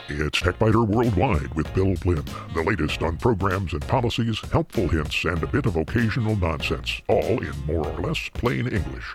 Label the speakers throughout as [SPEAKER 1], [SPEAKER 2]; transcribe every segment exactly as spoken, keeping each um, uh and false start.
[SPEAKER 1] It's TechBiter Worldwide with Bill Blinn. The latest on programs and policies, helpful hints, and a bit of occasional nonsense, all in more or less plain English.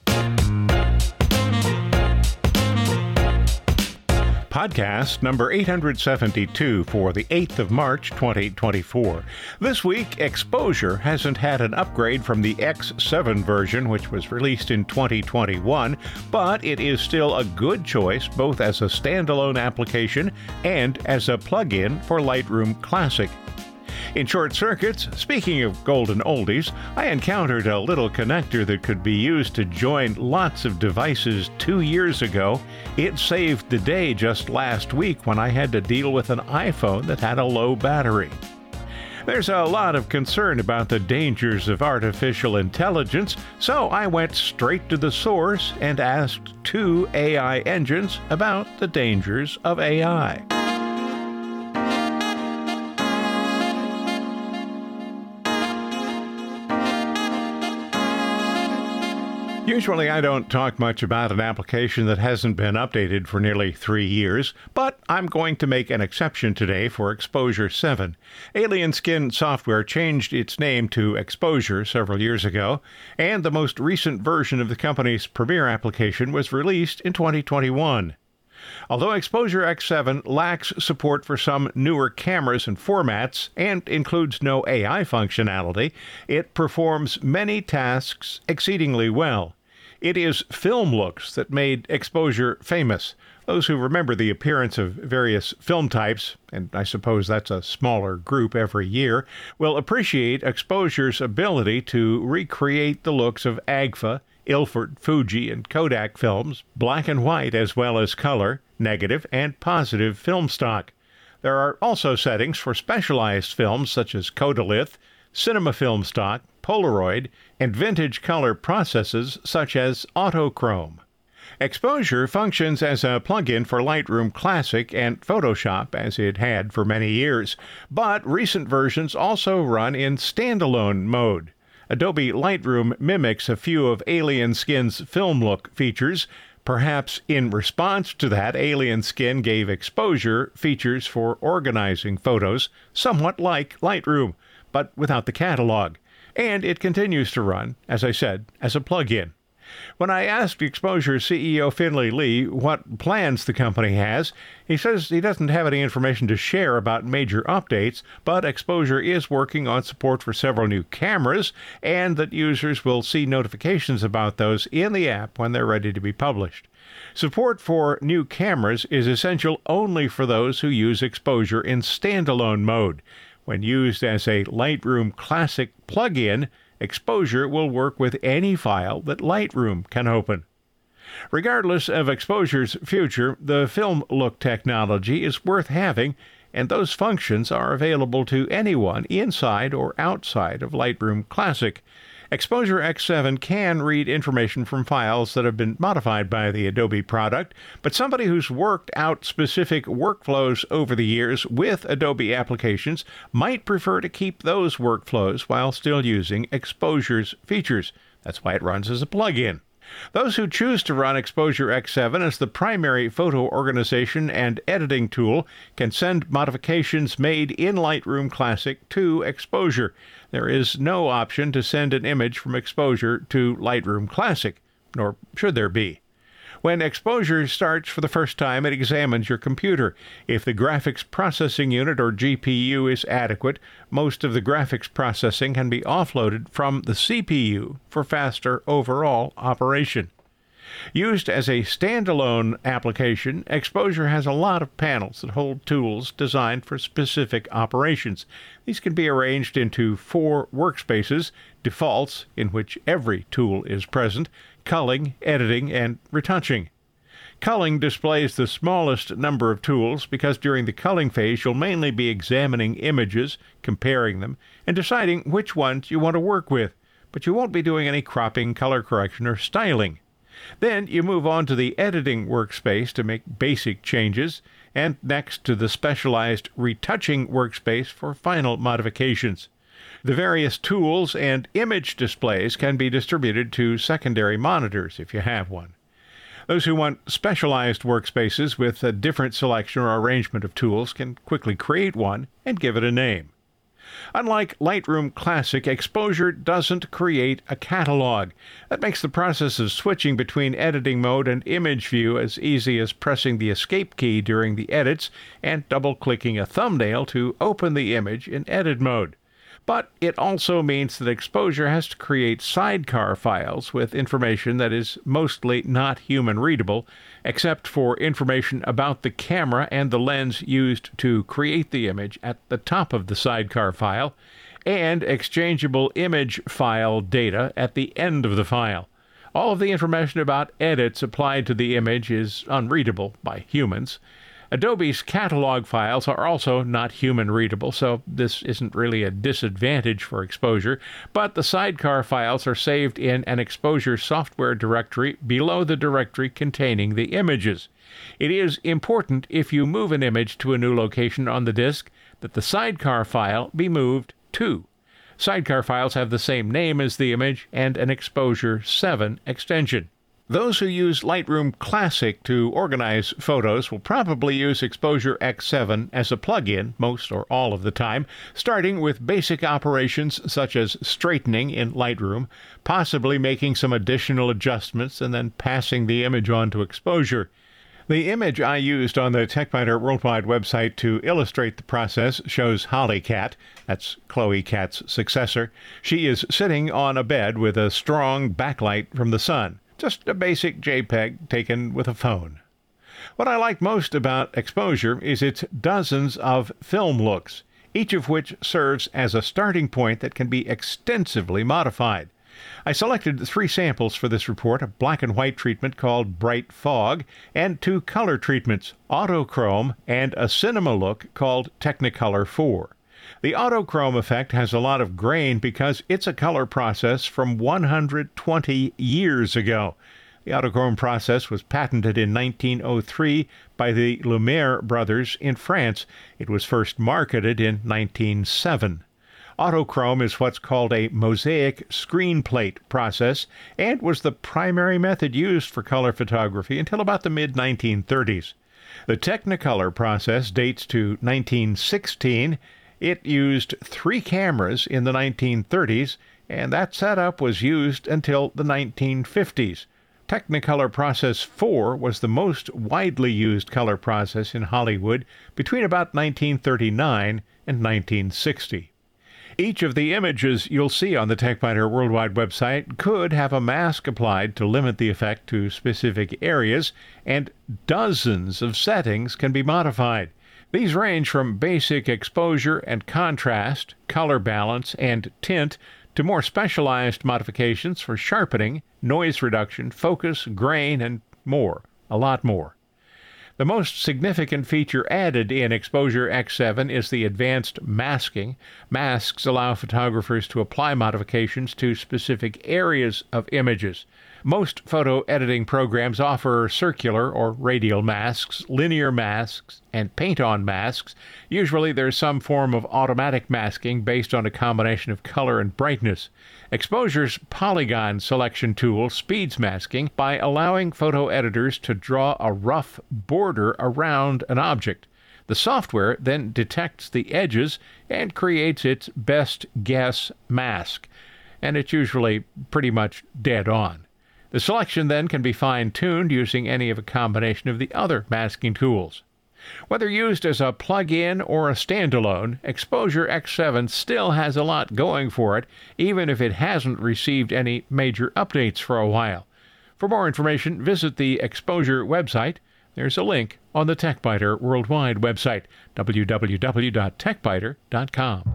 [SPEAKER 2] Podcast number eight hundred seventy-two for the eighth of March, twenty twenty-four. This week, Exposure hasn't had an upgrade from the X seven version, which was released in twenty twenty-one, but it is still a good choice both as a standalone application and as a plugin for Lightroom Classic. In short circuits, speaking of golden oldies, I encountered a little connector that could be used to join lots of devices two years ago. It saved the day just last week when I had to deal with an iPhone that had a low battery. There's a lot of concern about the dangers of artificial intelligence, so I went straight to the source and asked two A I engines about the dangers of A I. Usually I don't talk much about an application that hasn't been updated for nearly three years, but I'm going to make an exception today for Exposure seven. Alien Skin Software changed its name to Exposure several years ago, and the most recent version of the company's premier application was released in twenty twenty-one. Although Exposure X seven lacks support for some newer cameras and formats and includes no A I functionality, it performs many tasks exceedingly well. It is film looks that made Exposure famous. Those who remember the appearance of various film types, and I suppose that's a smaller group every year, will appreciate Exposure's ability to recreate the looks of Agfa, Ilford, Fuji, and Kodak films, black and white as well as color, negative, and positive film stock. There are also settings for specialized films such as Kodalith, cinema film stock, Polaroid, and vintage color processes such as Autochrome. Exposure functions as a plugin for Lightroom Classic and Photoshop, as it had for many years, but recent versions also run in standalone mode. Adobe Lightroom mimics a few of Alien Skin's film look features. Perhaps in response to that, Alien Skin gave Exposure features for organizing photos, somewhat like Lightroom, but without the catalog. And it continues to run, as I said, as a plugin. When I asked Exposure C E O Finley Lee what plans the company has, he says he doesn't have any information to share about major updates, but Exposure is working on support for several new cameras, and that users will see notifications about those in the app when they're ready to be published. Support for new cameras is essential only for those who use Exposure in standalone mode. When used as a Lightroom Classic plugin, Exposure will work with any file that Lightroom can open. Regardless of Exposure's future, the film look technology is worth having, and those functions are available to anyone inside or outside of Lightroom Classic. Exposure X seven can read information from files that have been modified by the Adobe product, but somebody who's worked out specific workflows over the years with Adobe applications might prefer to keep those workflows while still using Exposure's features. That's why it runs as a plugin. Those who choose to run Exposure X seven as the primary photo organization and editing tool can send modifications made in Lightroom Classic to Exposure. There is no option to send an image from Exposure to Lightroom Classic, nor should there be. When Exposure starts for the first time, it examines your computer. If the graphics processing unit or G P U is adequate, most of the graphics processing can be offloaded from the C P U for faster overall operation. Used as a standalone application, Exposure has a lot of panels that hold tools designed for specific operations. These can be arranged into four workspaces: defaults, in which every tool is present, culling, editing, and retouching. Culling displays the smallest number of tools because during the culling phase you'll mainly be examining images, comparing them, and deciding which ones you want to work with, but you won't be doing any cropping, color correction, or styling. Then you move on to the editing workspace to make basic changes, and next to the specialized retouching workspace for final modifications. The various tools and image displays can be distributed to secondary monitors if you have one. Those who want specialized workspaces with a different selection or arrangement of tools can quickly create one and give it a name. Unlike Lightroom Classic, Exposure doesn't create a catalog. That makes the process of switching between editing mode and image view as easy as pressing the Escape key during the edits and double-clicking a thumbnail to open the image in edit mode. But it also means that Exposure has to create sidecar files with information that is mostly not human-readable, except for information about the camera and the lens used to create the image at the top of the sidecar file, and exchangeable image file data at the end of the file. All of the information about edits applied to the image is unreadable by humans. Adobe's catalog files are also not human-readable, so this isn't really a disadvantage for Exposure, but the sidecar files are saved in an Exposure software directory below the directory containing the images. It is important if you move an image to a new location on the disk that the sidecar file be moved too. Sidecar files have the same name as the image and an Exposure seven extension. Those who use Lightroom Classic to organize photos will probably use Exposure X seven as a plugin most or all of the time, starting with basic operations such as straightening in Lightroom, possibly making some additional adjustments, and then passing the image on to Exposure. The image I used on the TechBiter Worldwide website to illustrate the process shows Holly Cat, that's Chloe Cat's successor. She is sitting on a bed with a strong backlight from the sun. Just a basic JPEG taken with a phone. What I like most about Exposure is its dozens of film looks, each of which serves as a starting point that can be extensively modified. I selected three samples for this report, a black and white treatment called Bright Fog, and two color treatments, Autochrome and a cinema look called Technicolor four. The autochrome effect has a lot of grain because it's a color process from one hundred twenty years ago. The autochrome process was patented in nineteen oh three by the Lumière brothers in France. It was first marketed in nineteen oh seven. Autochrome is what's called a mosaic screen plate process and was the primary method used for color photography until about the mid nineteen thirties. The Technicolor process dates to nineteen sixteen. It used three cameras in the nineteen thirties, and that setup was used until the nineteen fifties. Technicolor Process four was the most widely used color process in Hollywood between about nineteen thirty-nine and nineteen sixty. Each of the images you'll see on the TechBiter Worldwide website could have a mask applied to limit the effect to specific areas, and dozens of settings can be modified. These range from basic exposure and contrast, color balance, and tint to more specialized modifications for sharpening, noise reduction, focus, grain, and more, a lot more. The most significant feature added in Exposure X seven is the advanced masking. Masks allow photographers to apply modifications to specific areas of images. Most photo editing programs offer circular or radial masks, linear masks, and paint-on masks. Usually there's some form of automatic masking based on a combination of color and brightness. Exposure's polygon selection tool speeds masking by allowing photo editors to draw a rough border around an object. The software then detects the edges and creates its best guess mask, and it's usually pretty much dead on. The selection then can be fine-tuned using any of a combination of the other masking tools. Whether used as a plug-in or a standalone, Exposure X seven still has a lot going for it, even if it hasn't received any major updates for a while. For more information, visit the Exposure website. There's a link on the TechBiter Worldwide website, w w w dot tech biter dot com.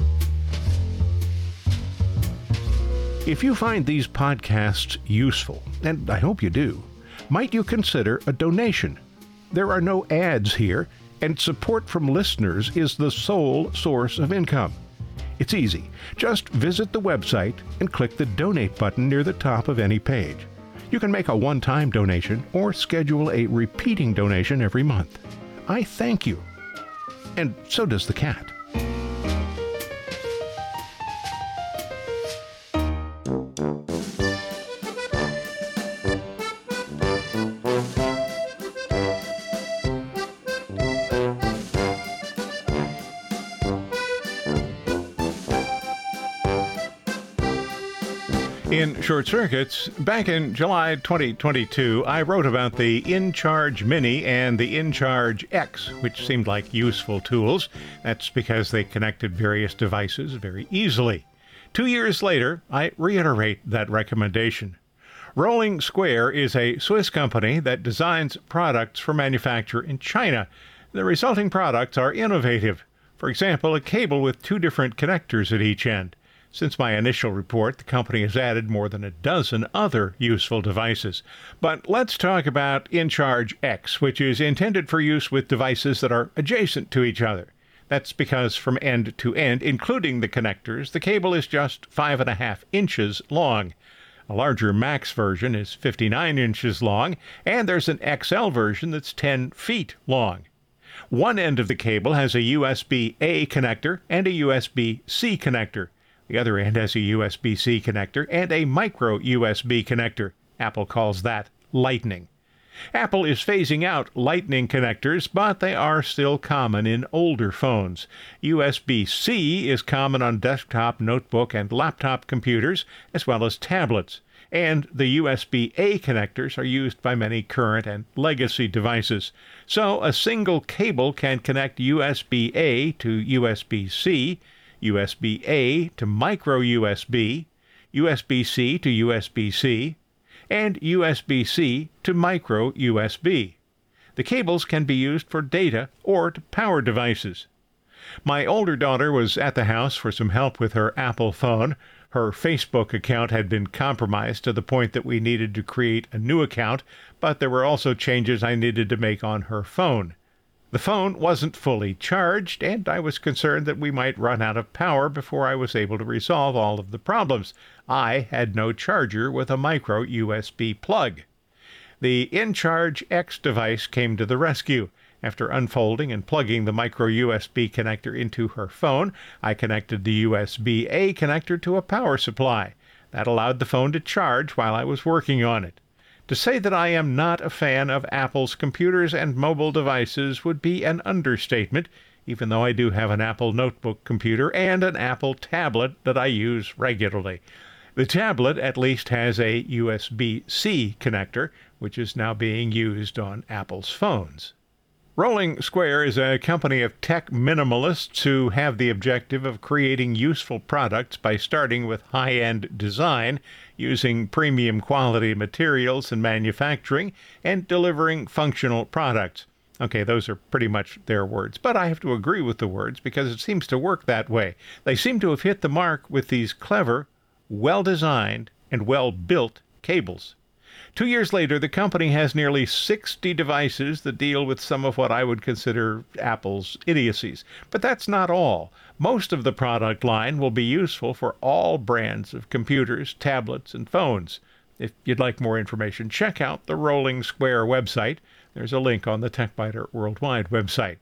[SPEAKER 2] If you find these podcasts useful, and I hope you do, might you consider a donation? There are no ads here, and support from listeners is the sole source of income. It's easy. Just visit the website and click the donate button near the top of any page. You can make a one-time donation or schedule a repeating donation every month. I thank you. And so does the cat. In Short Circuits, back in July twenty twenty-two, I wrote about the InCharge Mini and the InCharge X, which seemed like useful tools. That's because they connected various devices very easily. Two years later, I reiterate that recommendation. Rolling Square is a Swiss company that designs products for manufacture in China. The resulting products are innovative. For example, a cable with two different connectors at each end. Since my initial report, the company has added more than a dozen other useful devices. But let's talk about InCharge X, which is intended for use with devices that are adjacent to each other. That's because from end to end, including the connectors, the cable is just five and a half inches long. A larger Max version is fifty-nine inches long, and there's an X L version that's ten feet long. One end of the cable has a U S B A connector and a U S B C connector. The other end has a U S B C connector and a micro U S B connector. Apple calls that Lightning. Apple is phasing out Lightning connectors, but they are still common in older phones. U S B C is common on desktop, notebook, and laptop computers, as well as tablets. And the U S B A connectors are used by many current and legacy devices. So a single cable can connect U S B A to U S B C, U S B A to micro U S B, U S B C to U S B C, and U S B C to micro U S B. The cables can be used for data or to power devices. My older daughter was at the house for some help with her Apple phone. Her Facebook account had been compromised to the point that we needed to create a new account, but there were also changes I needed to make on her phone. The phone wasn't fully charged, and I was concerned that we might run out of power before I was able to resolve all of the problems. I had no charger with a micro U S B plug. The InCharge X device came to the rescue. After unfolding and plugging the micro U S B connector into her phone, I connected the U S B A connector to a power supply. That allowed the phone to charge while I was working on it. To say that I am not a fan of Apple's computers and mobile devices would be an understatement, even though I do have an Apple notebook computer and an Apple tablet that I use regularly. The tablet at least has a U S B C connector, which is now being used on Apple's phones. Rolling Square is a company of tech minimalists who have the objective of creating useful products by starting with high-end design, using premium quality materials and manufacturing, and delivering functional products. Okay, those are pretty much their words, but I have to agree with the words because it seems to work that way. They seem to have hit the mark with these clever, well-designed, and well-built cables. Two years later, the company has nearly sixty devices that deal with some of what I would consider Apple's idiocies. But that's not all. Most of the product line will be useful for all brands of computers, tablets, and phones. If you'd like more information, check out the Rolling Square website. There's a link on the TechBiter Worldwide website.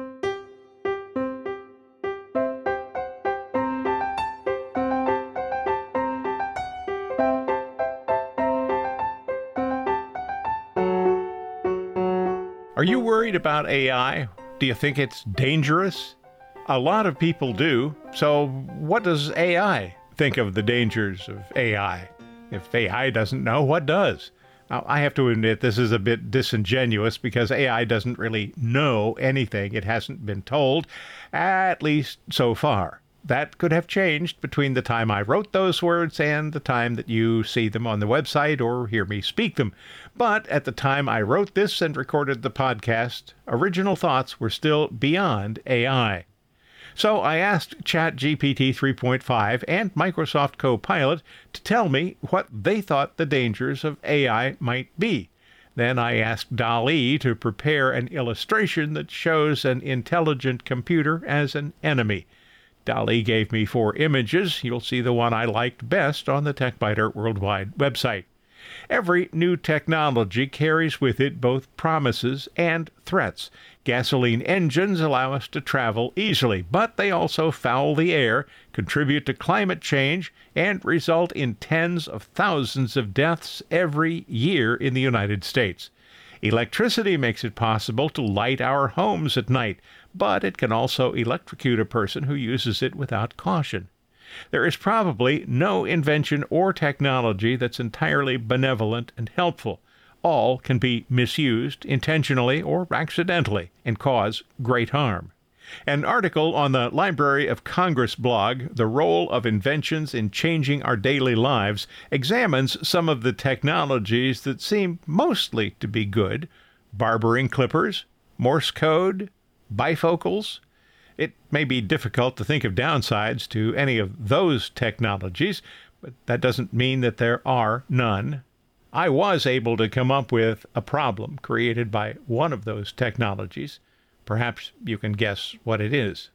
[SPEAKER 2] Are you worried about A I? Do you think it's dangerous? A lot of people do. So what does A I think of the dangers of A I? If A I doesn't know, what does? Now, I have to admit this is a bit disingenuous because A I doesn't really know anything. It hasn't been told, at least so far. That could have changed between the time I wrote those words and the time that you see them on the website or hear me speak them. But at the time I wrote this and recorded the podcast, original thoughts were still beyond A I. So I asked ChatGPT three point five and Microsoft Copilot to tell me what they thought the dangers of A I might be. Then I asked DALL-E to prepare an illustration that shows an intelligent computer as an enemy. DALL-E gave me four images. You'll see the one I liked best on the TechBiter Worldwide website. Every new technology carries with it both promises and threats. Gasoline engines allow us to travel easily, but they also foul the air, contribute to climate change, and result in tens of thousands of deaths every year in the United States. Electricity makes it possible to light our homes at night, but it can also electrocute a person who uses it without caution. There is probably no invention or technology that's entirely benevolent and helpful. All can be misused intentionally or accidentally and cause great harm. An article on the Library of Congress blog, The Role of Inventions in Changing Our Daily Lives, examines some of the technologies that seem mostly to be good: barbering clippers, Morse code, bifocals. It may be difficult to think of downsides to any of those technologies, but that doesn't mean that there are none. I was able to come up with a problem created by one of those technologies. Perhaps you can guess what it is.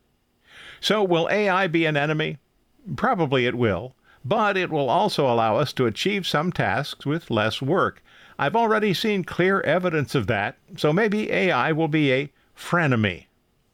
[SPEAKER 2] So, will A I be an enemy? Probably it will, but it will also allow us to achieve some tasks with less work. I've already seen clear evidence of that, so maybe A I will be a frenemy.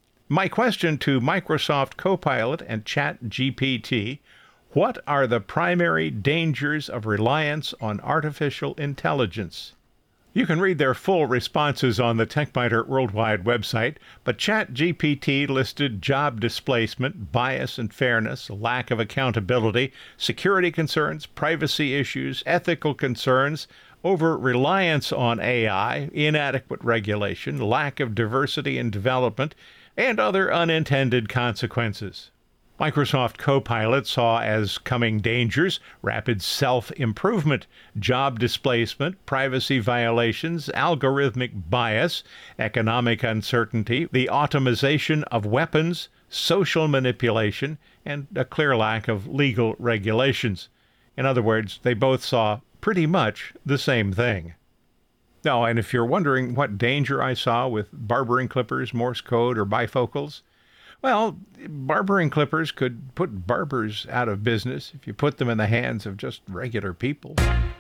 [SPEAKER 2] My question to Microsoft Copilot and ChatGPT: what are the primary dangers of reliance on artificial intelligence? You can read their full responses on the TechBiter Worldwide website, but ChatGPT listed job displacement, bias and fairness, lack of accountability, security concerns, privacy issues, ethical concerns, over-reliance on A I, inadequate regulation, lack of diversity in development, and other unintended consequences. Microsoft Copilot saw as coming dangers rapid self-improvement, job displacement, privacy violations, algorithmic bias, economic uncertainty, the automation of weapons, social manipulation, and a clear lack of legal regulations. In other words, they both saw pretty much the same thing. Now, and if you're wondering what danger I saw with barbering clippers, Morse code, or bifocals, well, barbering clippers could put barbers out of business if you put them in the hands of just regular people.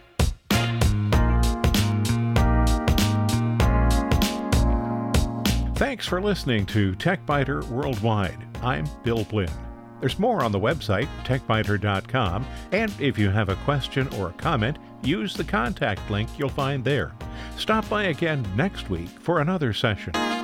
[SPEAKER 2] Thanks for listening to TechBiter Worldwide. I'm Bill Blinn. There's more on the website, tech biter dot com, and if you have a question or a comment, use the contact link you'll find there. Stop by again next week for another session.